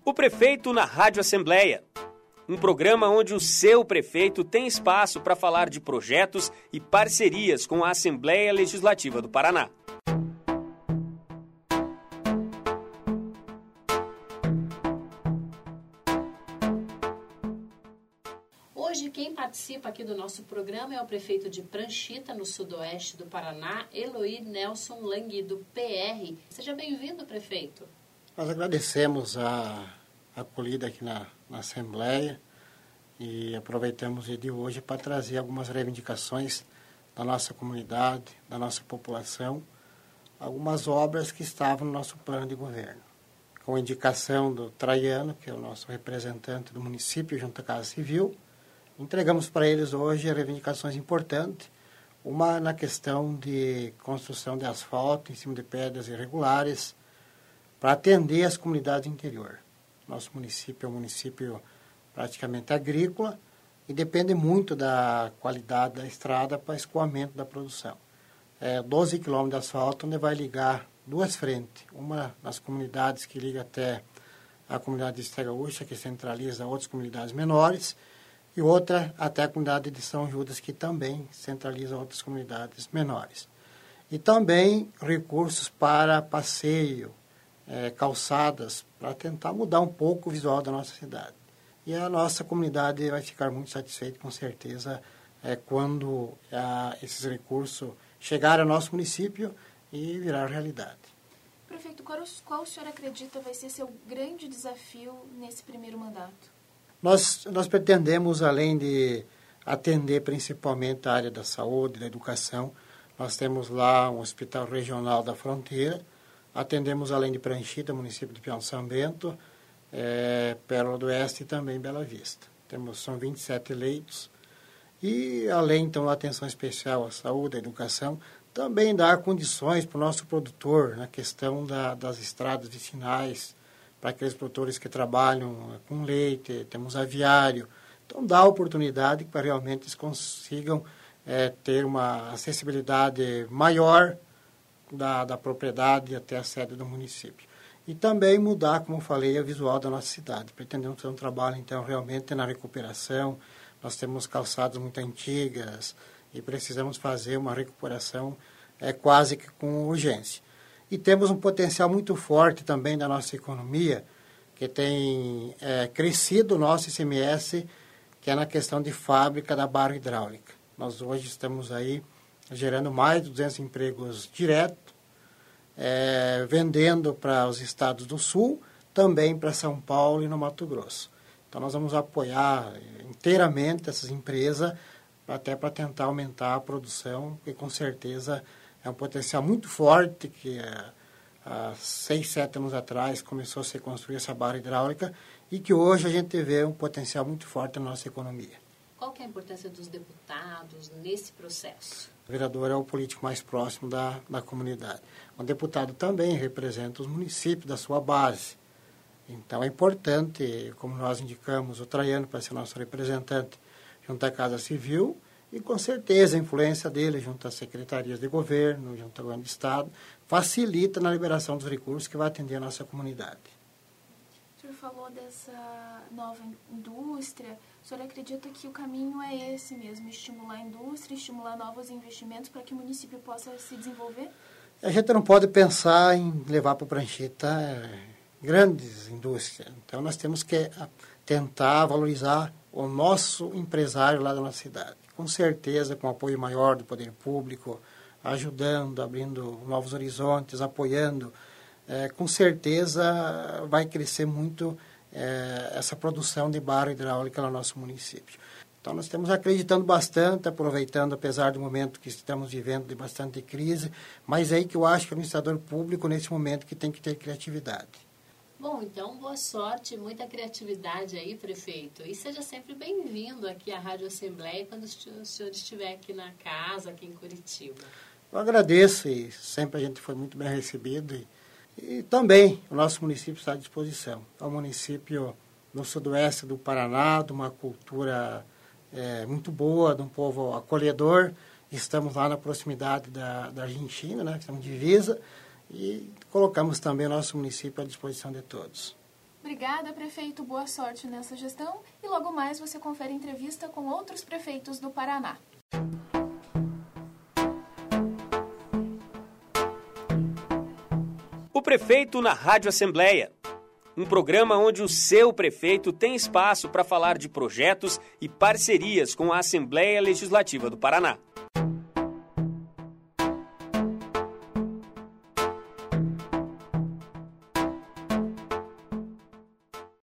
O Prefeito na Rádio Assembleia. Um programa onde o seu prefeito tem espaço para falar de projetos e parcerias com a Assembleia Legislativa do Paraná. Hoje, quem participa aqui do nosso programa é o prefeito de Pranchita, no sudoeste do Paraná, Eloy Nelson Lang, do PR. Seja bem-vindo, prefeito. Nós agradecemos a acolhida aqui na Assembleia e aproveitamos o dia de hoje para trazer algumas reivindicações da nossa comunidade, da nossa população, algumas obras que estavam no nosso plano de governo. Com a indicação do Traiano, que é o nosso representante do município junto à Casa Civil, entregamos para eles hoje reivindicações importantes, uma na questão de construção de asfalto em cima de pedras irregulares, para atender as comunidades do interior. Nosso município é um município praticamente agrícola e depende muito da qualidade da estrada para escoamento da produção. 12 quilômetros de asfalto, onde vai ligar duas frentes, uma nas comunidades que liga até a comunidade de Estragaúcha, que centraliza outras comunidades menores, e outra até a comunidade de São Judas, que também centraliza outras comunidades menores. E também recursos para passeio, calçadas, para tentar mudar um pouco o visual da nossa cidade. E a nossa comunidade vai ficar muito satisfeita, com certeza, quando esses recursos chegarem ao nosso município e virar realidade. Prefeito, qual o senhor acredita vai ser seu grande desafio nesse primeiro mandato? Nós pretendemos, além de atender principalmente a área da saúde, da educação, nós temos lá um hospital regional da fronteira, atendemos além de Pranchita, município de Peão São Bento, Pérola do Oeste e também Bela Vista. São 27 leitos. E além, então, da atenção especial à saúde, à educação, também dar condições para o nosso produtor na questão das estradas vicinais, para aqueles produtores que trabalham com leite, temos aviário. Então, dá oportunidade para realmente eles consigam ter uma acessibilidade maior da propriedade até a sede do município. E também mudar, como eu falei, o visual da nossa cidade. Pretendemos fazer um trabalho, então, realmente na recuperação. Nós temos calçadas muito antigas e precisamos fazer uma recuperação quase que com urgência. E temos um potencial muito forte também da nossa economia, que tem crescido o nosso ICMS, que é na questão de fábrica da barra hidráulica. Nós hoje estamos aí gerando mais de 200 empregos diretos, vendendo para os estados do Sul, também para São Paulo e no Mato Grosso. Então, nós vamos apoiar inteiramente essas empresas, até para tentar aumentar a produção, que com certeza é um potencial muito forte, que há 6, 7 anos atrás começou a ser construída essa barra hidráulica e que hoje a gente vê um potencial muito forte na nossa economia. Qual que é a importância dos deputados nesse processo? O vereador é o político mais próximo da comunidade. O deputado também representa os municípios da sua base. Então, é importante, como nós indicamos, o Traiano para ser nosso representante junto à Casa Civil e, com certeza, a influência dele junto às secretarias de governo, junto ao governo do Estado, facilita na liberação dos recursos que vai atender a nossa comunidade. O senhor falou dessa nova indústria. O senhor acredita que o caminho é esse mesmo, estimular a indústria, estimular novos investimentos para que o município possa se desenvolver? A gente não pode pensar em levar para o Pranchita grandes indústrias. Então, nós temos que tentar valorizar o nosso empresário lá da nossa cidade. Com certeza, com apoio maior do poder público, ajudando, abrindo novos horizontes, apoiando, com certeza vai crescer muito essa produção de barra hidráulica no nosso município. Então, nós estamos acreditando bastante, aproveitando, apesar do momento que estamos vivendo de bastante crise, mas é aí que eu acho que o administrador público, nesse momento, que tem que ter criatividade. Bom, então, boa sorte, muita criatividade aí, prefeito. E seja sempre bem-vindo aqui à Rádio Assembleia quando o senhor estiver aqui na casa, aqui em Curitiba. Eu agradeço e sempre a gente foi muito bem recebido. E também o nosso município está à disposição. É um município no sudoeste do Paraná, de uma cultura muito boa, de um povo acolhedor. Estamos lá na proximidade da Argentina, né? Estamos de divisa. E colocamos também o nosso município à disposição de todos. Obrigada, prefeito. Boa sorte nessa gestão. E logo mais você confere entrevista com outros prefeitos do Paraná. O Prefeito na Rádio Assembleia. Um programa onde o seu prefeito tem espaço para falar de projetos e parcerias com a Assembleia Legislativa do Paraná.